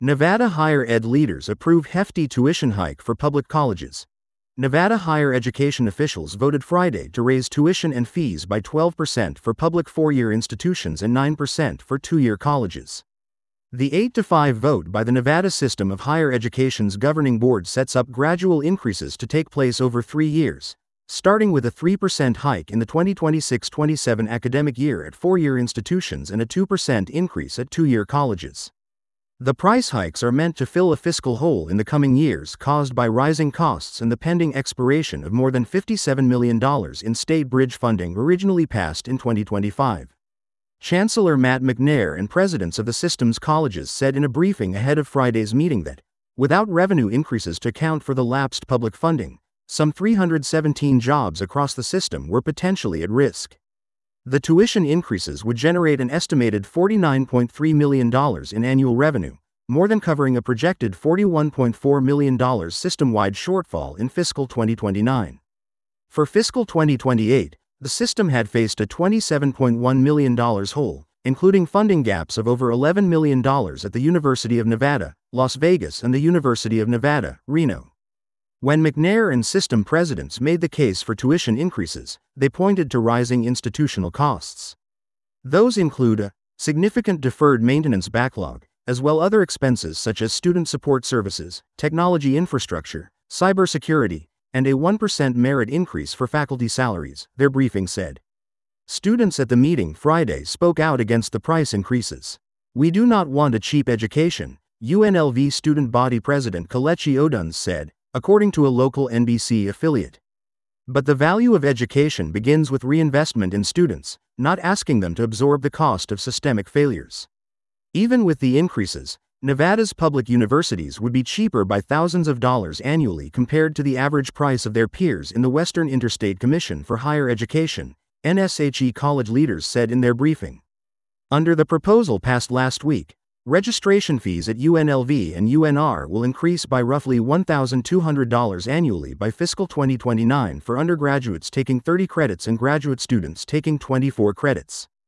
Nevada higher ed leaders approve hefty tuition hike for public colleges. Nevada higher education officials voted Friday to raise tuition and fees by 12% for public four-year institutions and 9% for two-year colleges. The 8-5 vote by the Nevada System of Higher Education's governing board sets up gradual increases to take place over 3 years, starting with a 3% hike in the 2026-27 academic year at four-year institutions and a 2% increase at two-year colleges. The price hikes are meant to fill a fiscal hole in the coming years caused by rising costs and the pending expiration of more than $57 million in state bridge funding originally passed in 2025. Chancellor Matt McNair and presidents of the system's colleges said in a briefing ahead of Friday's meeting that, without revenue increases to account for the lapsed public funding, some 317 jobs across the system were potentially at risk. The tuition increases would generate an estimated $49.3 million in annual revenue, more than covering a projected $41.4 million system-wide shortfall in fiscal 2029. For fiscal 2028, the system had faced a $27.1 million hole, including funding gaps of over $11 million at the University of Nevada, Las Vegas and the University of Nevada, Reno. When McNair and system presidents made the case for tuition increases, they pointed to rising institutional costs. Those include a significant deferred maintenance backlog, as well as other expenses such as student support services, technology infrastructure, cybersecurity, and a 1% merit increase for faculty salaries, their briefing said. Students at the meeting Friday spoke out against the price increases. "We do not want a cheap education," UNLV student body president Kelechi Oduns said, according to a local NBC affiliate. "But the value of education begins with reinvestment in students, not asking them to absorb the cost of systemic failures." Even with the increases, Nevada's public universities would be cheaper by thousands of dollars annually compared to the average price of their peers in the Western Interstate Commission for Higher Education, NSHE college leaders said in their briefing. Under the proposal passed last week, registration fees at UNLV and UNR will increase by roughly $1,200 annually by fiscal 2029 for undergraduates taking 30 credits and graduate students taking 24 credits.